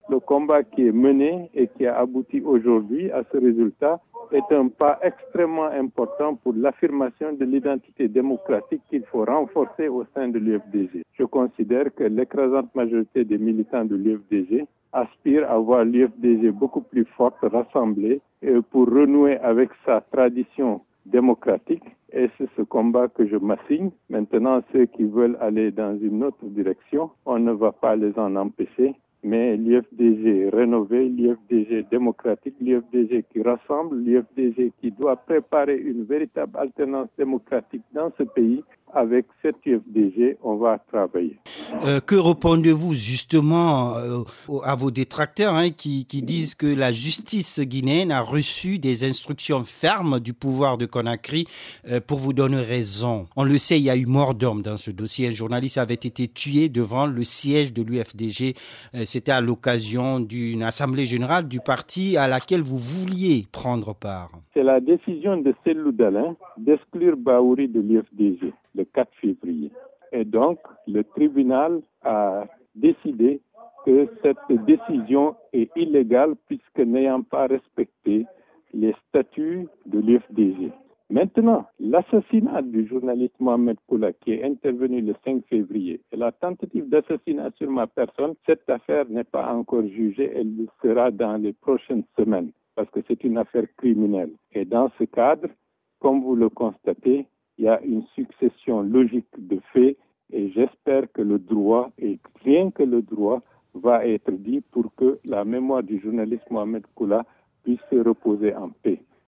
le combat qui est mené et qui a abouti aujourd'hui à ce résultat est un pas extrêmement important pour l'affirmation de l'identité démocratique qu'il faut renforcer au sein de l'UFDG. Je considère que l'écrasante majorité des militants de l'UFDG aspire à voir l'UFDG beaucoup plus forte, rassemblée, pour renouer avec sa tradition démocratique. Et c'est ce combat que je m'assigne. Maintenant, ceux qui veulent aller dans une autre direction, on ne va pas les en empêcher. Mais l'UFDG rénové, l'UFDG démocratique, l'UFDG qui rassemble, l'UFDG qui doit préparer une véritable alternance démocratique dans ce pays, avec cette UFDG, on va travailler. Que répondez-vous justement à vos détracteurs qui disent que la justice guinéenne a reçu des instructions fermes du pouvoir de Conakry pour vous donner raison? On le sait, il y a eu mort d'homme dans ce dossier. Un journaliste avait été tué devant le siège de l'UFDG. C'était à l'occasion d'une assemblée générale du parti à laquelle vous vouliez prendre part. C'est la décision de Cellou Dalein d'exclure Bahouri de l'UFDG le 4 février. Et donc, le tribunal a décidé que cette décision est illégale puisque n'ayant pas respecté les statuts de l'UFDG. Maintenant, l'assassinat du journaliste Mohamed Koula qui est intervenu le 5 février et la tentative d'assassinat sur ma personne, cette affaire n'est pas encore jugée, elle le sera dans les prochaines semaines parce que c'est une affaire criminelle. Et dans ce cadre, comme vous le constatez, il y a une succession logique de faits et j'espère que le droit, et rien que le droit, va être dit pour que la mémoire du journaliste Mohamed Koula puisse se reposer en paix.